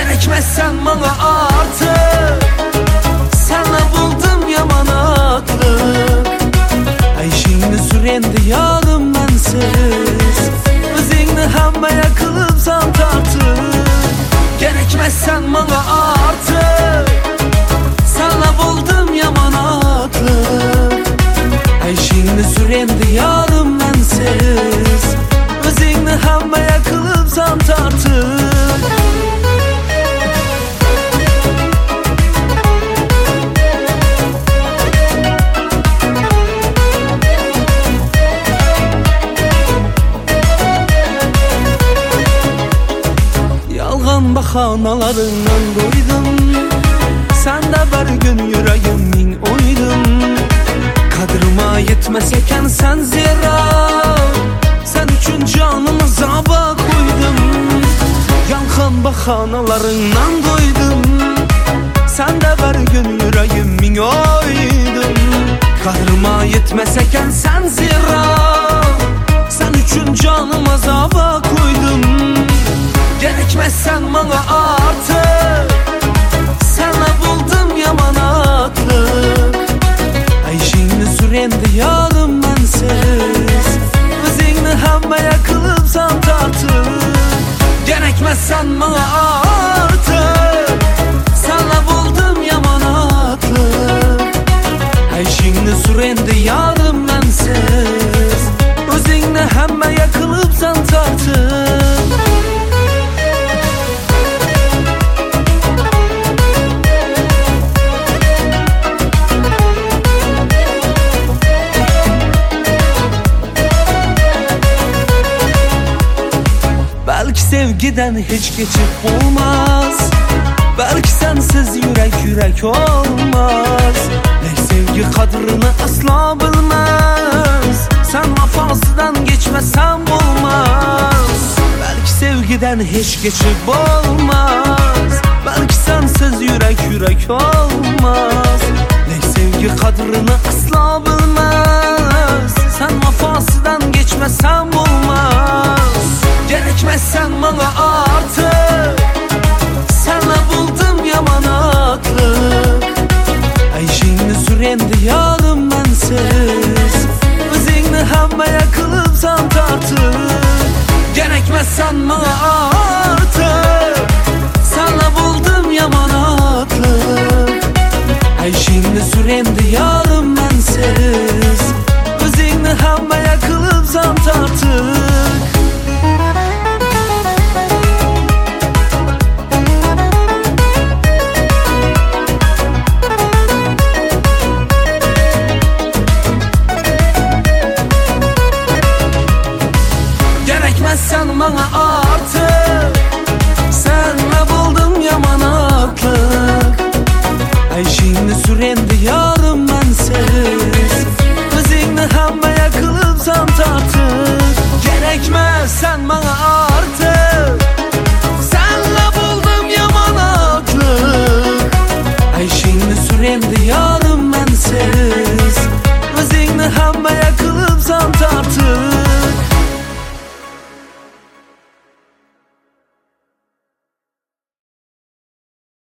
Gerekmezsen bana artık, senle buldum yamanatlık. Ayşini sürendi yarım bensiz, özünü hemmeye kılıpsan tartık. Gerekmezsen bana artık, senle buldum yamanatlık. Ayşini sürendi yarım bensiz, özünü hemmeye kılıpsan tartık. Yalğan bahanalarından doydum, sen de bir gün yüreğimin oydun. Kadrıma yetmeseken sen zira, sen üçün canımı zaba koydum. Yalğan bahanalarından doydum, sen de bir gün yüreğimin oydun. Kadrıma yetmeseken sen zira, sen üçün canımı zaba koydum. Gerekmezsen bana artık, senle buldum yamanatlık. Ayşini sürendi yarım bensiz, özünü hemmeye kılıpsan tartık. Gerekmezsen bana artık, senle buldum yamanatlık. Ayşini sürendi yarım bensiz, özünü hemmeye kılıpsan tartık. Belki sevgiden hiç geçip olmaz, belki sensiz yürek olmaz. Ne sevgi kadrını asla bilmez, sen vefasından geçmesen olmaz. Belki sevgiden hiç geçip olmaz, belki sensiz yürek olmaz. Ne sevgi kadrını asla bilmez, sen vefasından geçmesen olmaz. Gerekmezsen bana